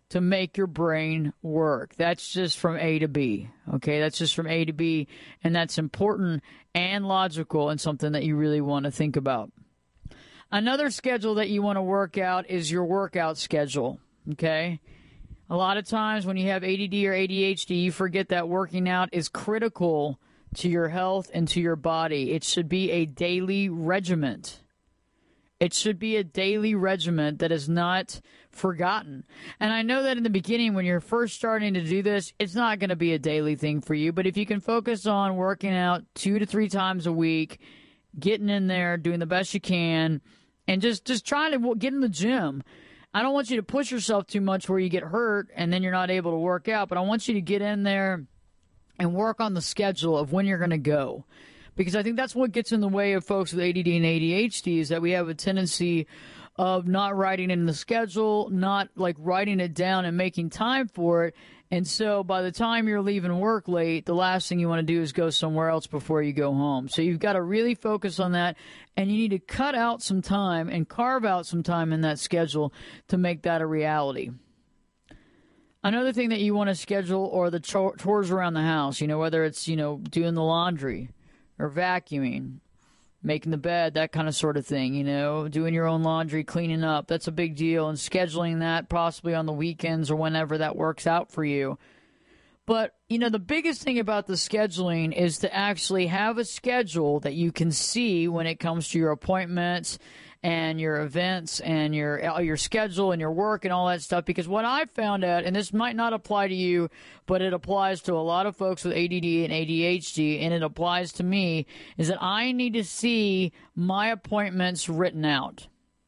to make your brain work. That's just from A to B, okay? That's just from A to B, and that's important and logical and something that you really want to think about. Another schedule that you want to work out is your workout schedule, okay? A lot of times when you have A D D or A D H D, you forget that working out is critical to your health and to your body. It should be a daily regiment. It should be a daily regiment that is not forgotten. And I know that in the beginning, when you're first starting to do this, it's not going to be a daily thing for you. But if you can focus on working out two to three times a week, getting in there, doing the best you can, and just, just trying to get in the gym. I don't want you to push yourself too much where you get hurt and then you're not able to work out. But I want you to get in there and work on the schedule of when you're going to go. Because I think that's what gets in the way of folks with A D D and A D H D is that we have a tendency of not writing in the schedule, not like writing it down and making time for it. And so by the time you're leaving work late, the last thing you want to do is go somewhere else before you go home. So you've got to really focus on that, and you need to cut out some time and carve out some time in that schedule to make that a reality. Another thing that you want to schedule are the chores around the house, you know, whether it's, you know, doing the laundry or vacuuming, making the bed, that kind of sort of thing, you know, doing your own laundry, cleaning up. That's a big deal, and scheduling that possibly on the weekends or whenever that works out for you. But, you know, the biggest thing about the scheduling is to actually have a schedule that you can see when it comes to your appointments and your events and your your schedule and your work and all that stuff. Because what I found out, and this might not apply to you, but it applies to a lot of folks with A D D and A D H D, and it applies to me, is that I need to see my appointments written out.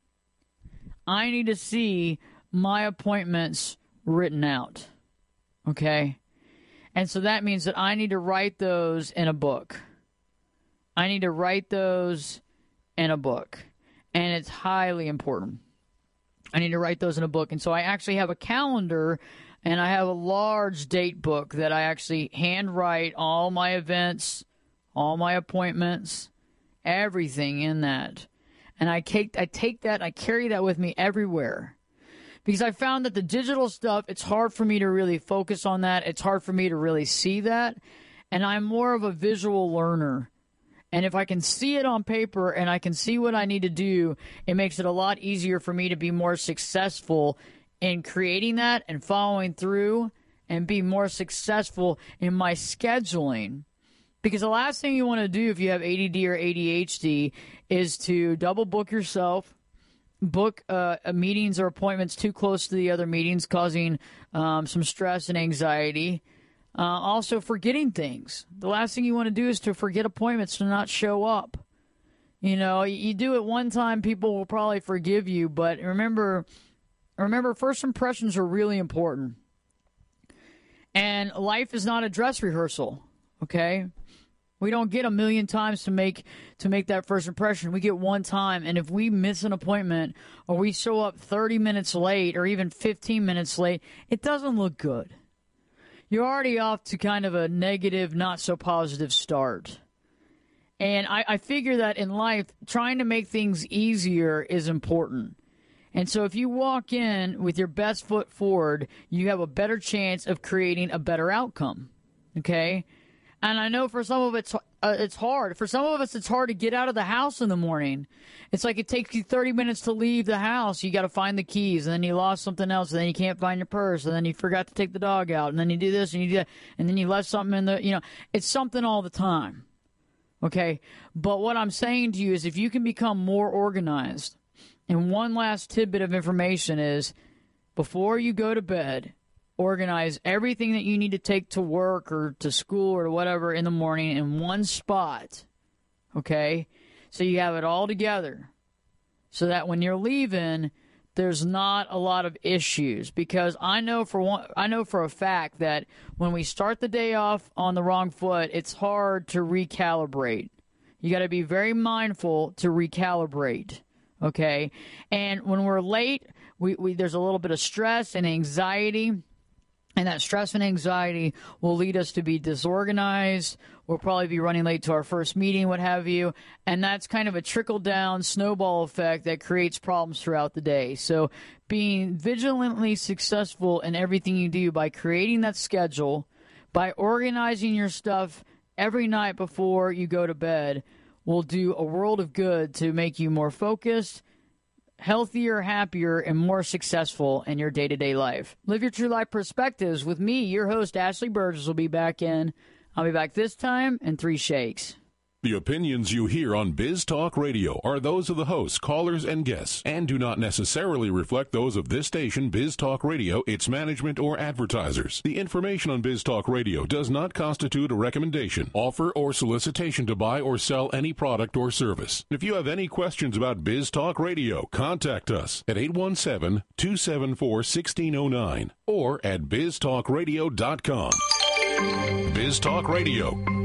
I need to see my appointments written out. Okay? And so that means that I need to write those in a book. I need to write those in a book. And it's highly important. I need to write those in a book. And so I actually have a calendar, and I have a large date book that I actually handwrite all my events, all my appointments, everything in that. And I take, I take that, I carry that with me everywhere. Because I found that the digital stuff, it's hard for me to really focus on that. It's hard for me to really see that. And I'm more of a visual learner. And if I can see it on paper and I can see what I need to do, it makes it a lot easier for me to be more successful in creating that and following through and be more successful in my scheduling. Because the last thing you want to do if you have A D D or A D H D is to double book yourself, book uh, meetings or appointments too close to the other meetings, causing um, some stress and anxiety. Uh, also, forgetting things. The last thing you want to do is to forget appointments, to not show up. You know, you do it one time, people will probably forgive you, but remember, remember, first impressions are really important. And life is not a dress rehearsal, okay? We don't get a million times to make to make that first impression. We get one time, and if we miss an appointment or we show up thirty minutes late or even fifteen minutes late, it doesn't look good. You're already off to kind of a negative, not so positive start. And I, I figure that in life, trying to make things easier is important. And so if you walk in with your best foot forward, you have a better chance of creating a better outcome. Okay? And I know for some of it's uh, it's hard. For some of us, it's hard to get out of the house in the morning. It's like it takes you thirty minutes to leave the house. You got to find the keys, and then you lost something else, and then you can't find your purse, and then you forgot to take the dog out, and then you do this, and you do that, and then you left something in the, you know, it's something all the time. Okay? But what I'm saying to you is if you can become more organized, and one last tidbit of information is before you go to bed, organize everything that you need to take to work or to school or whatever in the morning in one spot, okay? So you have it all together so that when you're leaving, there's not a lot of issues. Because I know for one, I know for a fact that when we start the day off on the wrong foot, it's hard to recalibrate. You got to be very mindful to recalibrate, okay? And when we're late, we, we there's a little bit of stress and anxiety. And that stress and anxiety will lead us to be disorganized. We'll probably be running late to our first meeting, what have you. And that's kind of a trickle-down snowball effect that creates problems throughout the day. So being vigilantly successful in everything you do by creating that schedule, by organizing your stuff every night before you go to bed, will do a world of good to make you more focused, healthier, happier, and more successful in your day-to-day life. Live Your True Life Perspectives with me, your host, Ashley Burgess, will be back in. I'll be back this time in three shakes. The opinions you hear on Biz Talk Radio are those of the hosts, callers, and guests, and do not necessarily reflect those of this station, Biz Talk Radio, its management, or advertisers. The information on Biz Talk Radio does not constitute a recommendation, offer, or solicitation to buy or sell any product or service. If you have any questions about Biz Talk Radio, contact us at eight one seven, two seven four, one six zero nine or at biz talk radio dot com. Biz Talk Radio.